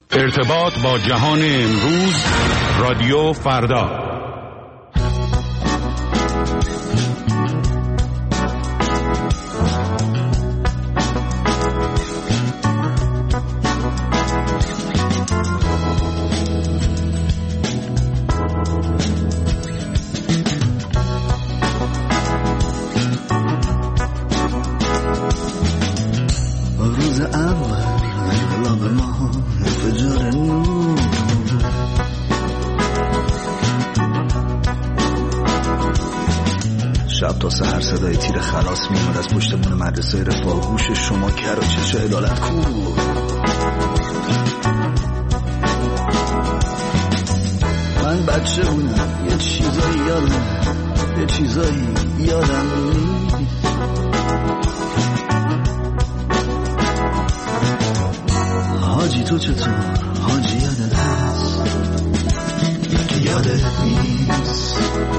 ارتباط با جهان امروز، رادیو فردا. شب تا سحر صدای تیر خلاص میومد از پشتمون مدرسه رفاه. گوش شما کر و چشم علالت کو. من بچه بودم یه چیزایی یادم نیست. حاجی تو چطور؟ حاجی یادت هست که یادت نیست؟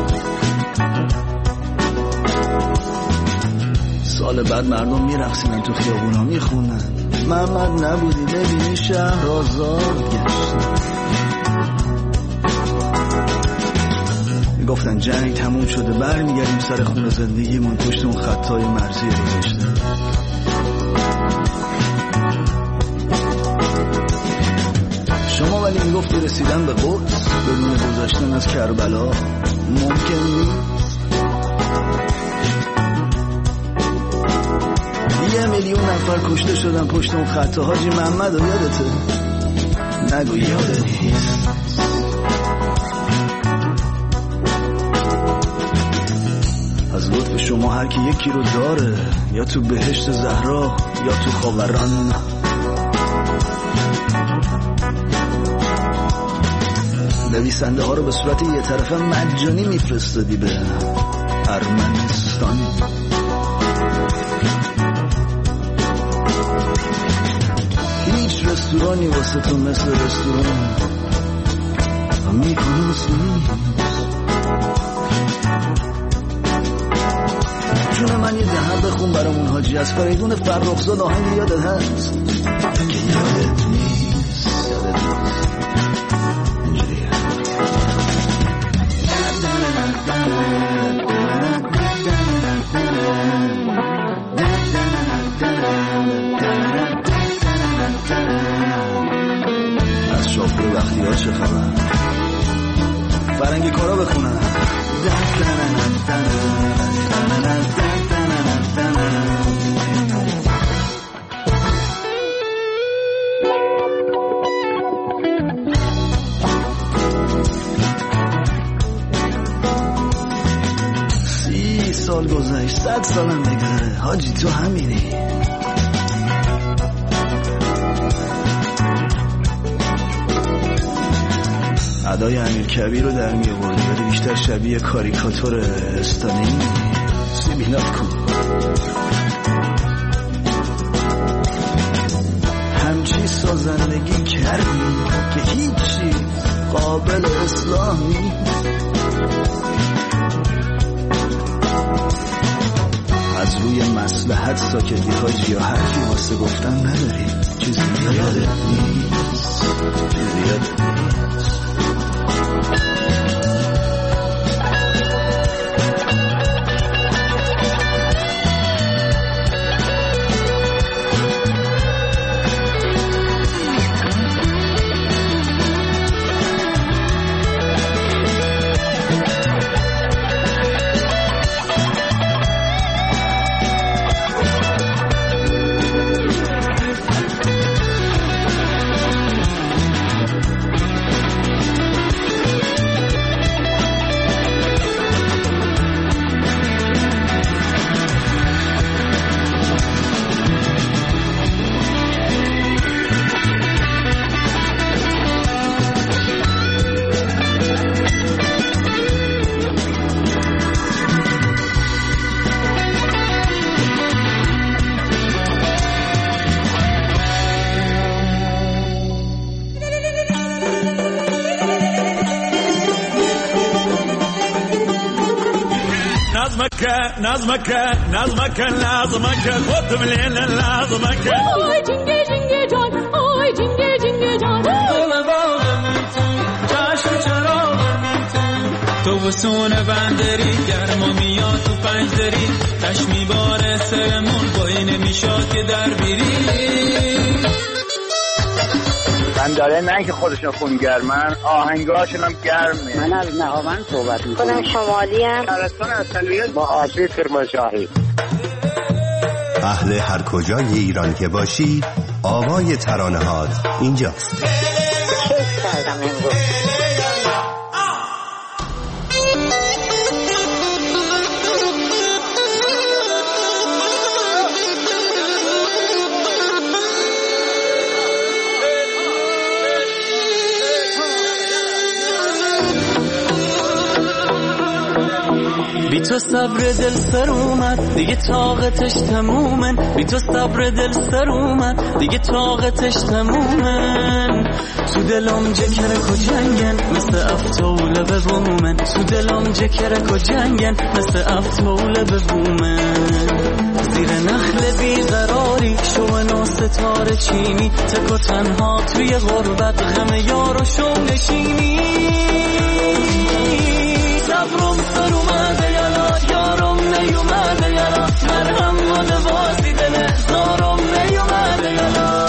سال بعد مردم میرقصیدن تو خیابونا میخونن محمد نبودی ببینی شهر آزاد گشت. میگفتن جنگ تموم شده برمیگردیم سر خونه زندگیمون پشت اون خطای مرزی گذاشته. شما ولی میگفتی رسیدن به قدس بدون گذاشتن از کربلا ممکن نیست. 1 میلیون نفر کشته شدن پشت اون خط. حاجی محمد رو یادته؟ نگو یادت نیست. از لطف شما هر کی یکی رو داره، یا تو بهشت زهرا یا تو خاوران. نویسنده ها رو به صورت یه طرفه مجانی میفرستادی به ارمنستان. هیچ رستورانی واسه تو مثل رستوران میکنوس نیست. جون من یه دهن بخون برامون حاجی از فریدون فرخزاد آهنگ یادت هست که یادت نیست. اینجوریه. از شاپور وقتی ها چه خبر؟ فرنگی کارا بخونن. سال گذشت 100 سالم بگذره حاجی تو همینی. ادای امیر کبیر رو در می آوردی ولی بیشتر شبیه کاریکاتور استالین. سیبیلات کن. همچی سازندگی کردی که هیچی قابل اصلاح نیست. از روی مصلحت ساکتی حاجی یا حرفی واسه گفتن نداری. چیزی یادت نیست. چیزی یادت نیست. نظمك لازمك خذ من لازمك. اوي جنگه جنگه جان اوي جنگه جنگه جان تابستون بندری گرما میاد تو پنجدری تش میباره سرمون بایی نمیشاد که در بیری من داره نه که خودشون خونگرمن آهنگاشون هم گرمه. من از نهاوند صحبت میکنم. شمالی هم شهرستان اصلیت با آشی کرمانشاهی. اهل هر کجای ایران که باشی آوای ترانه‌هات اینجاست. کیف کردم امروز. بی تو صبر دل سر اومد دیگه طاقتش تمومن بی تو صبر دل سر اومد دیگه طاقتش تمومن تو دلم جکرک و جنگن مثل افتوله به بومن تو دلم جکرک و جنگن مثل افتوله به بومن زیر نخل بیقراری شو ستاره چینی تک و تنها توی غربت غم یارو شو نشینی صبرم سر اومده یارم نیومده یالا مرهم ماده واسی دل زارم نیومده یالا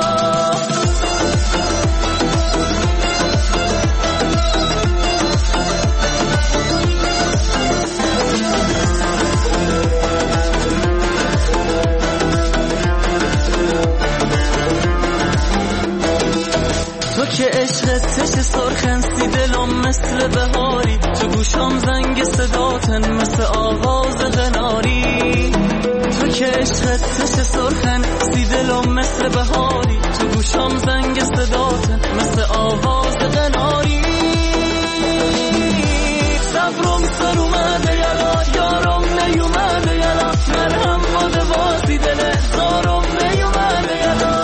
تو که عشقت تش سرخنسی دلم مثل بهاری تو گوشم زنگ صداتن مثل آواز غناری تو که عشقت تش سرخنسی دلم مثل بهاری تو گوشم زنگ صداتن مثل آواز غناری صبرم سر اومده یارم نیومده یالا مرهم ماده واسی دل زارم نیومده یالا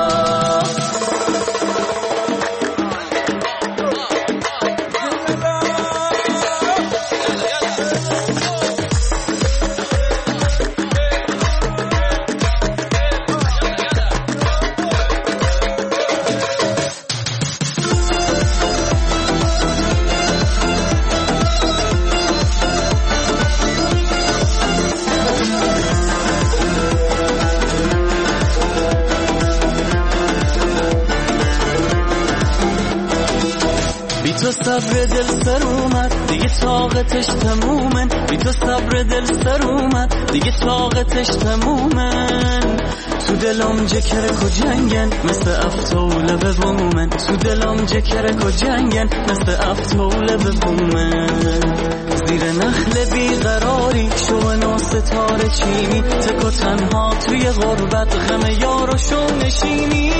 تو صبر دل سر اومد دیگه طاقتش تمومن بی تو صبر دل سر اومد دیگه طاقتش تمومن تو دلم جکرک و جنگن مثل افتوله به بومن تو دلم جکرک و جنگن مثل افتوله به بومن زیر نخل بیقراری شو ستاره چینی تک و تنها توی غربت غم یارو شو نشینی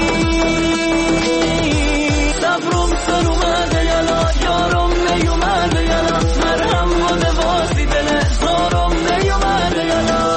صبرم سر اومده یارم نیومده یالا مرهم ماده واسی دل زارم نیومده یالا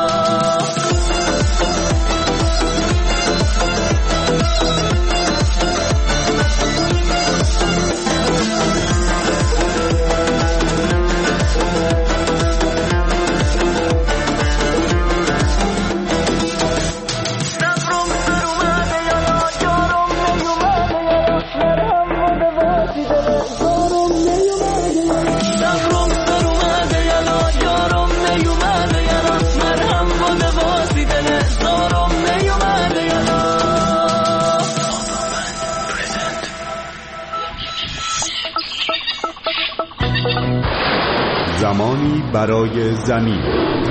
زمانی برای زمین.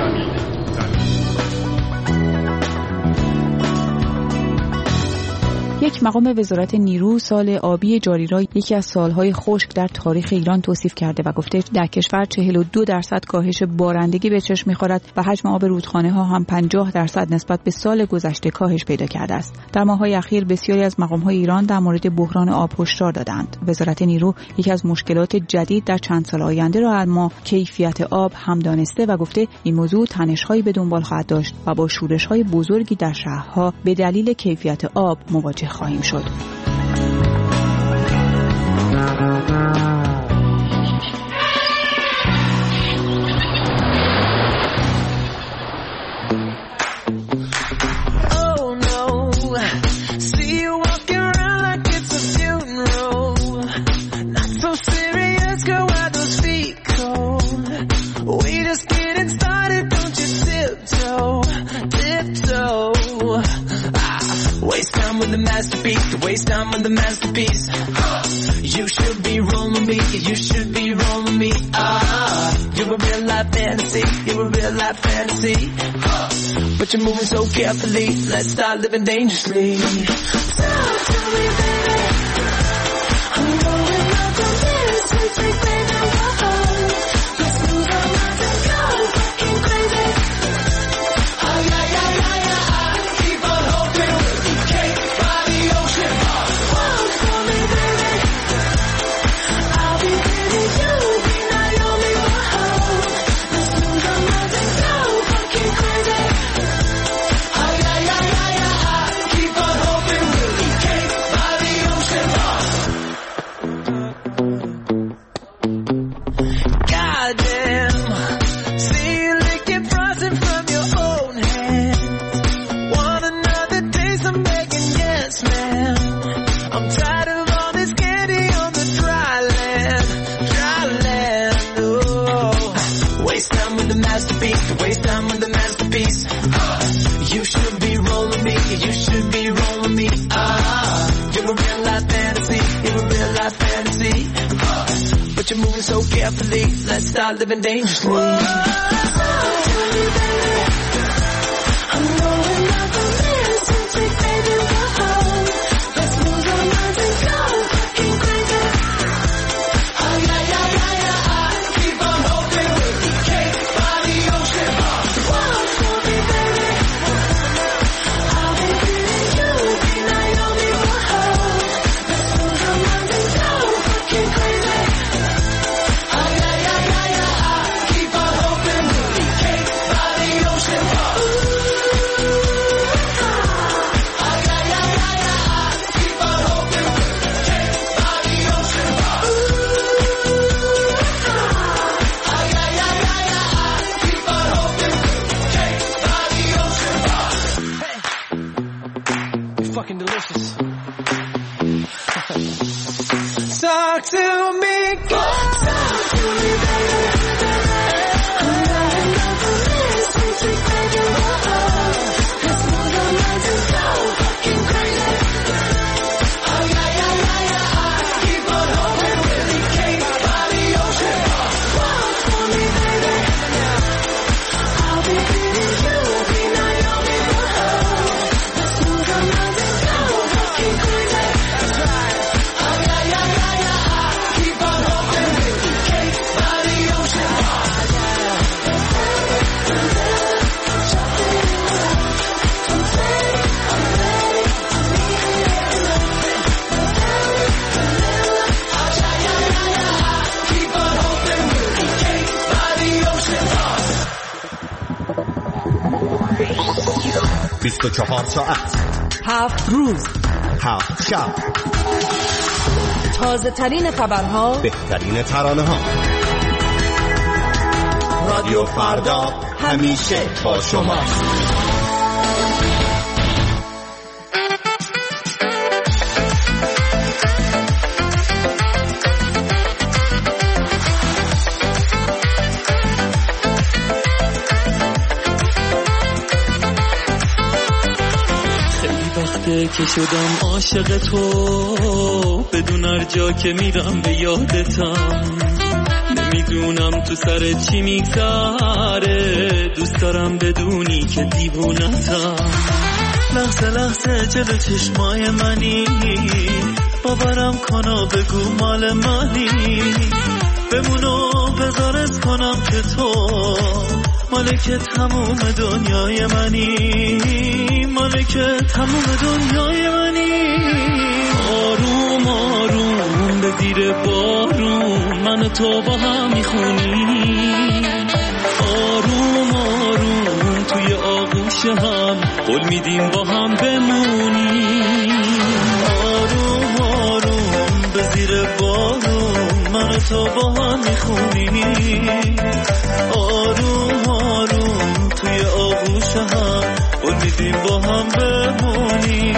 یک مقام وزارت نیرو سال آبی جاری را یکی از سالهای خشک در تاریخ ایران توصیف کرده و گفته در کشور 42% کاهش بارندگی به چشم می‌خورد و حجم آب رودخانه‌ها هم 50% نسبت به سال گذشته کاهش پیدا کرده است. در ماه‌های اخیر بسیاری از مقام‌های ایران در مورد بحران آب هشدار دادند. وزارت نیرو یکی از مشکلات جدید در چند سال آینده را اما کیفیت آب هم دانسته و گفته این موضوع تنش‌هایی به دنبال خواهد داشت و با شورش‌های بزرگی در شهرها به دلیل کیفیت آب مواجه خواهیم شد. Girl, why those feet? time with the masterpiece, to waste time with the masterpiece. You should be rolling me, you should be rolling me. You're a real life fantasy, you're a real life fantasy. But you're moving so carefully, let's start living dangerously. Talk to me, baby. I'm going up on this, so take me down the hole. Let's lose our minds and go fucking crazy. Oh yeah, yeah, yeah, yeah. Keep on hoping we'll be cake by the ocean. Walk for me, baby. I'll be pretty, you'll be Naomi. Whoa. Let's lose our minds and go fucking crazy. Oh yeah, yeah, yeah, yeah. Keep on hoping we'll be cake by the ocean. Goddamn. See you licking frosting from your own hand. Want another taste? I'm begging, yes, ma'am. I'm tired of all this candy on the dry land, dry land. Oh, waste time with the masterpiece, waste time with the masterpiece. You should be rolling me, you should be rolling me. You're a real life fantasy, you're a real life fantasy. But you're moving so carefully, let's start living dangerously. Whoa, to me, baby. I'm going up on this, so take baby, whoa. Let's lose our minds and go fucking crazy. Oh yeah, yeah, yeah, yeah. Keep on hoping we'll be cake by the ocean. Walk for me, baby. I'll be pretty, you'll be Naomi. Whoa. Let's lose our minds and go fucking crazy. Oh yeah, yeah, yeah, yeah. Keep on hoping we'll be cake by the ocean. Oh yeah, yeah, yeah, yeah. Keep on hoping we'll be cake by the ocean. Oh yeah, yeah, yeah, yeah. Keep on hoping we'll be cake by the ocean. Hey, you're fucking delicious. Talk to me, girl. Talk to me, baby. I'm going up on this, so take baby, whoa. Let's lose our minds and go fucking crazy. Oh yeah, yeah, yeah, yeah. Keep on hoping we'll be cake by the ocean. Walk for me, baby. I'll be pretty, you'll be Naomi. Whoa. Let's lose our minds and go fucking crazy. That's right. Oh yeah, yeah, yeah, yeah. Keep on hoping we'll be cake by the ocean. 24 ساعت 7 روز 7 شب تازه ترین خبرها بهترین ترانه ها رادیو فردا همیشه با شما که شدم عاشق تو بدون هر جا که میرم به یادتم نمیدونم تو سر چی میگذره دوست دارم بدونی که دیوونتم لحظه لحظه جلو چشمای منی باورم کن و بگو مال منی بمونو بذارت کنم که تو مالک تموم دنیای منی مالک تموم دنیای منی آروم آروم به زیر بارون من و تو با هم میخونی آروم آروم توی آغوش هم قول میدیم با هم بمونی آروم آروم به زیر بارون من و تو با هم میخونی آروم آروم توی آغوش هم قول میدیم با هم بمونی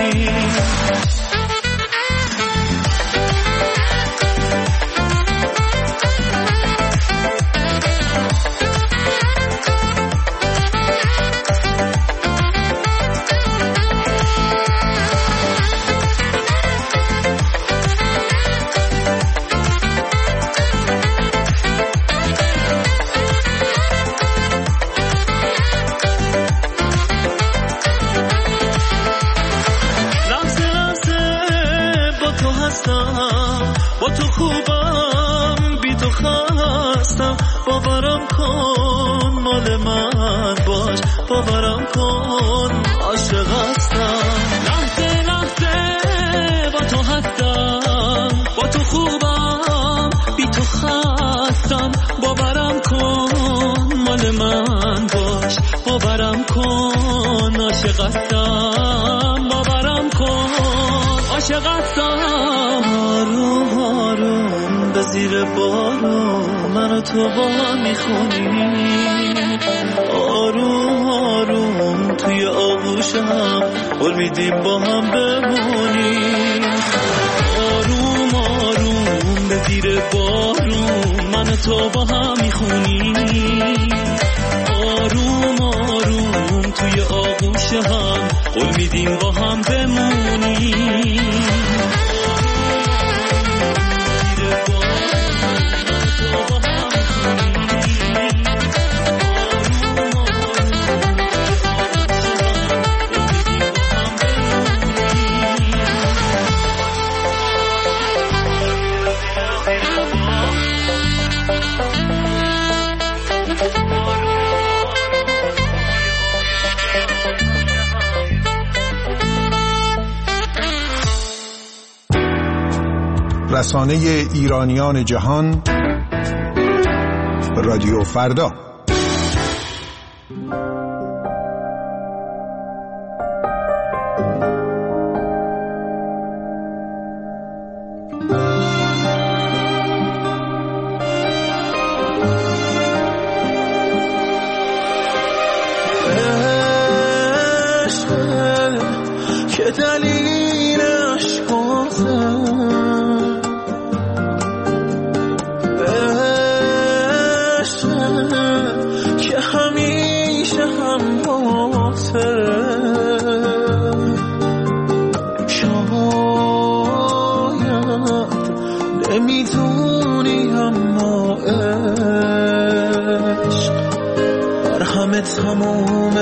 هستم، با تو خوبم بی تو خستم. باورم کن مال من باش، باورم کن عاشق هستم. لحظه لحظه با تو هستم، با تو خوبم بی تو خستم. باورم کن مال من باش، باورم کن عاشق هستم. باورم کن عاشق هستم. آروم آروم به زیر بارون منو تو با هم میخونیم، آروم آروم توی آغوش هم قول میدیم با هم بمونیم. آروم آروم به زیر بارون منو تو با هم میخونیم، آروم آروم توی آغوش هم قول میدیم با هم بمونیم. رسانه ایرانیان جهان، رادیو فردا. که دلیلش که همیشه هم باته، شاید نمیدونی اما عشق بر همه تموم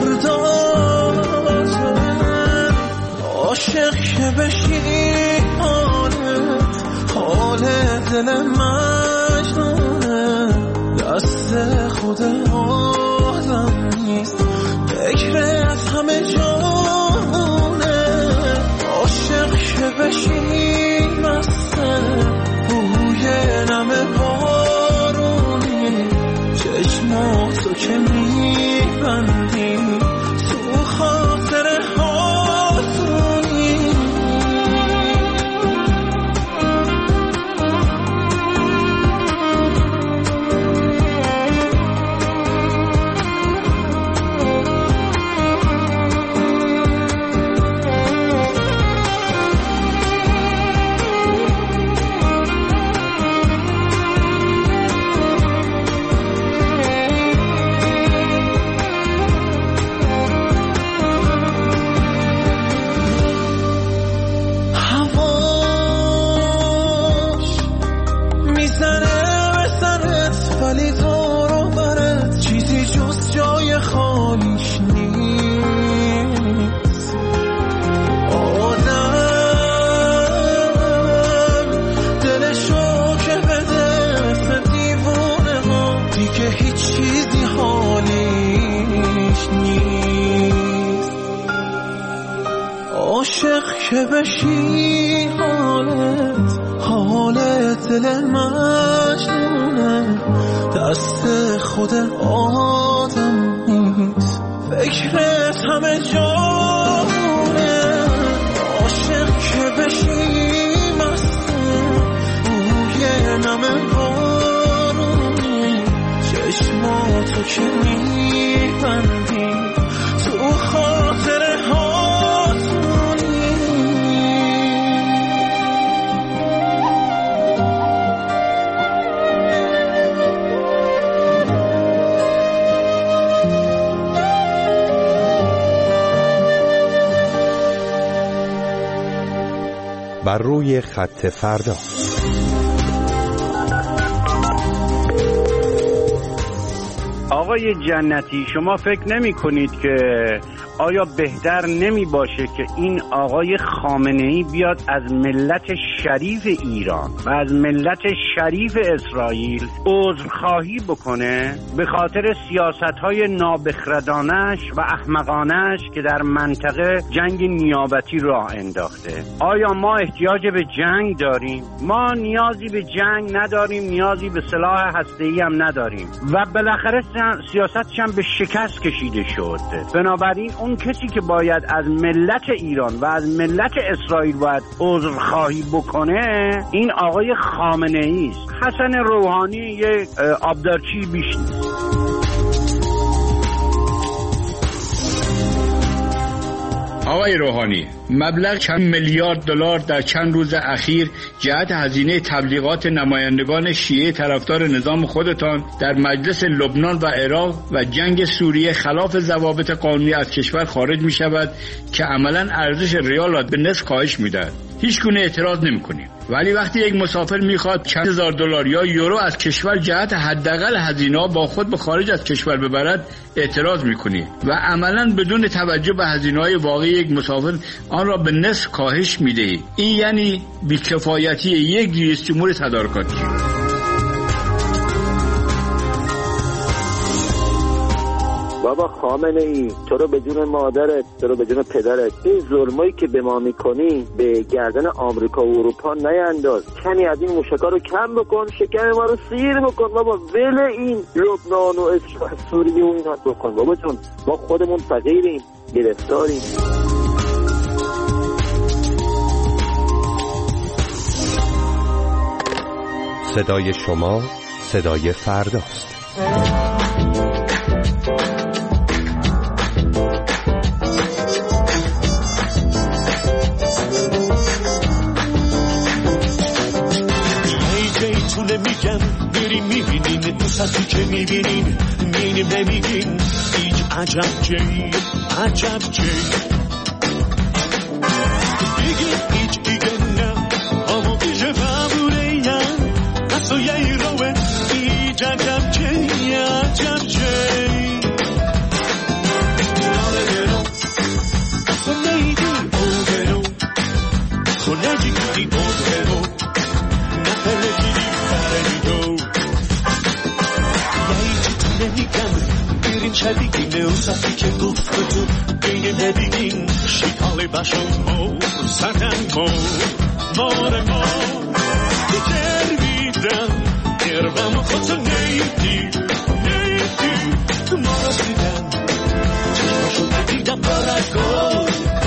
درداته. عاشق که بشی حالت حال دل مجنونه، دست خود آدم نیست فکرت همه جانه. عاشق که بشی مسته بوی نم بارونی، چشماتو که میبندی تو خاطر هاتونی. ولی تو رو برد چیزی جز جای خالیش نیست. آدم دلشو که بده مثل دیوونه ها، دیگه هیچ چیزی حالیش نیست. عاشق که بشی حالت دل مجنونه، دست خود آدم نیست فکرت همه جانونه. عاشق که بشی مسته بوی نم بارونی، چشماتو که میبندی تو خاطر بر روی خط فردا. آقای جنتی، شما فکر نمی کنید که آیا بهتر نمی باشه که این آقای خامنه‌ای بیاد از ملت شریف ایران و از ملت شریف اسرائیل عذرخواهی بکنه به خاطر سیاست‌های نابخردانش و احمقانش که در منطقه جنگ نیابتی راه انداخته؟ آیا ما احتیاج به جنگ داریم؟ ما نیازی به جنگ نداریم، نیازی به سلاح هسته‌ای هم نداریم و بالاخره سیاستش هم به شکست کشیده شد. بنابراین اون کسی که باید از ملت ایران و از ملت اسرائیل باید عذرخواهی بکنه این آقای خامنه‌ای است. حسن روحانی یک آبدارچی بیش نیست. آقای روحانی، مبلغ چند میلیارد دلار در چند روز اخیر جهت هزینه تبلیغات نمایندگان شیعه طرفدار نظام خودتان در مجلس لبنان و عراق و جنگ سوریه خلاف ضوابط قانونی از کشور خارج می شود که عملاً ارزش ریال را به نصف کاهش می دهد. هیچ گونه اعتراض نمی کنیم. ولی وقتی یک مسافر میخواد چند هزار دلار یا یورو از کشور جهت حداقل هزینه‌ها با خود به خارج از کشور ببرد اعتراض میکنی و عملاً بدون توجه به هزینه‌های واقعی یک مسافر آن را به نصف کاهش میدهی. این یعنی بی‌کفایتی یک رئیس جمهور تدارکاتی. بابا خامنه‌ای، تو رو به جون مادرت، تو رو به جون پدرت، این ظلمایی که به ما میکنی به گردن آمریکا و اروپا نینداز. کمی از این موشکا رو کم بکن، شکم ما رو سیر بکن بابا. ول این لبنان و سوریه و اینا بکن بابا جون. ما خودمون فقیریم، گرفتاریم. صدای شما صدای فرداست. میگم بریم میبینین دوستی که میبینین میریم نمیگین هیچ عجب جی عجب جی بگیم هیچ دیگه نه اما بیشه بابوره یا حتی یه روه هیچ عجب جی عجب جی ناله برو خونه ایدی او برو خونه جیگی او برو نفله گیری بریم شدیدین اوسطی که گفت تو بین نبیگین شکال باشم مو سرطن مو مار مو بکرویدم گربم خودتو نیدی ما را دیدم چشماشو دیدم بارگو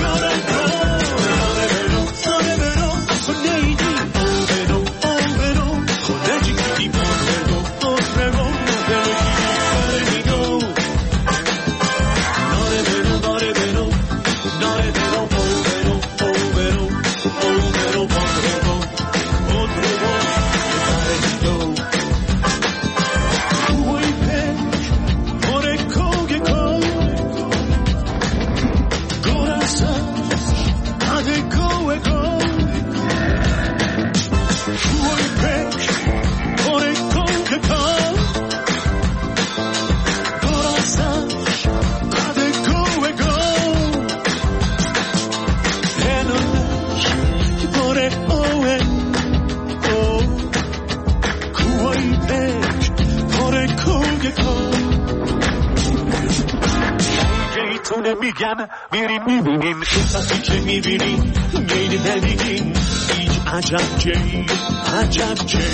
میگم میریم میبینیم کساتی که میبینیم میریم نمیگیم هیچ عجب جی عجب جی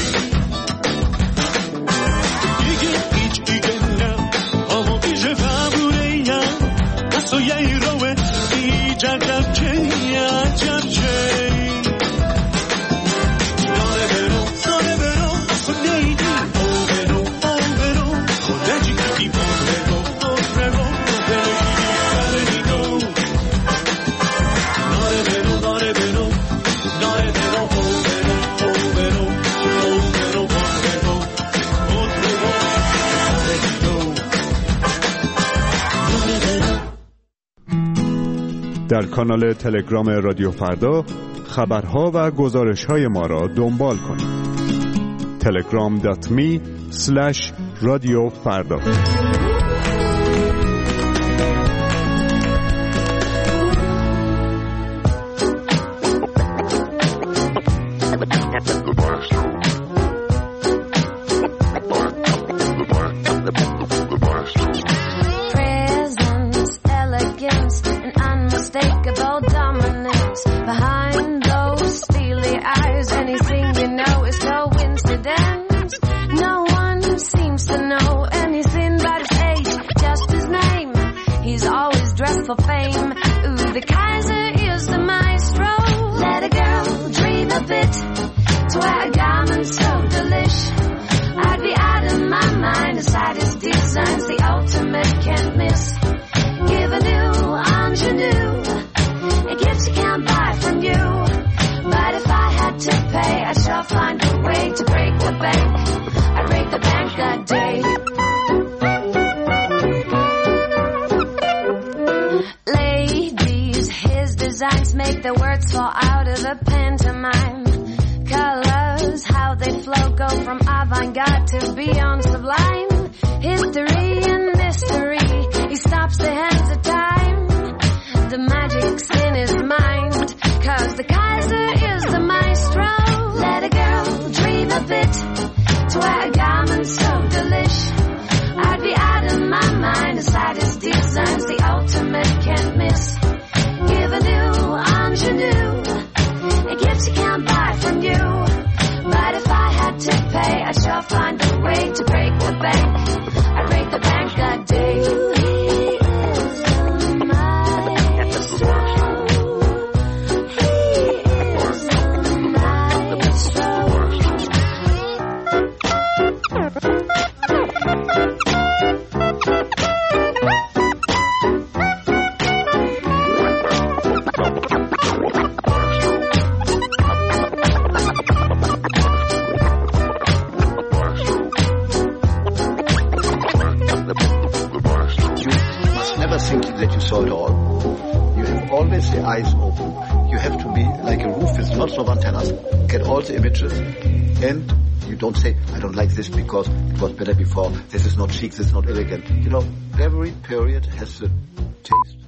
دیگه هیچ دیگه نه اما بیشه فبوره یا حتی یه روه هیچ عجب جی عجب جی ناره برو خونه ایدی او برو خونه جیگی او برو در کانال تلگرام رادیو فردا خبرها و گزارش‌های ما را دنبال کنید. telegram.me/radiofarda Presence, elegance, and unmistakable dominance. Behind those steely eyes, anything you know is no coincidence. No one seems to know anything about his age, just his name. He's always dressed for fame. Ooh, the Kaiser is the maestro. Let a girl dream a bit to wear a garment so delish. I'd be out of my mind inside his designs, the ultimate can't miss. Give a new ingenue, a gift you can't buy from you. But if I had to pay, I'd sure find a way to break the bank. I'd break the bank that day. Ladies, his designs make the words fall out of the pantomime. Colors, how they flow, go from avant-garde to beyond sublime. History and mystery, he stops the hands of time. The magic's in his mind, 'cause the Kaiser is the maestro. Let a girl dream a bit to wear a garment so delish. I'd be out of my mind inside his designs, the ultimate can't miss. Give a new ingenue, a gift you can't buy from you. But if I had to pay, I'd sure find a way to break the bank. I'd break the bank that day. That you saw it all. You have always the eyes open. You have to be like a roof with lots of antennas. Get all the images. And you don't say, I don't like this because it was better before. This is not chic, this is not elegant. You know, every period has the taste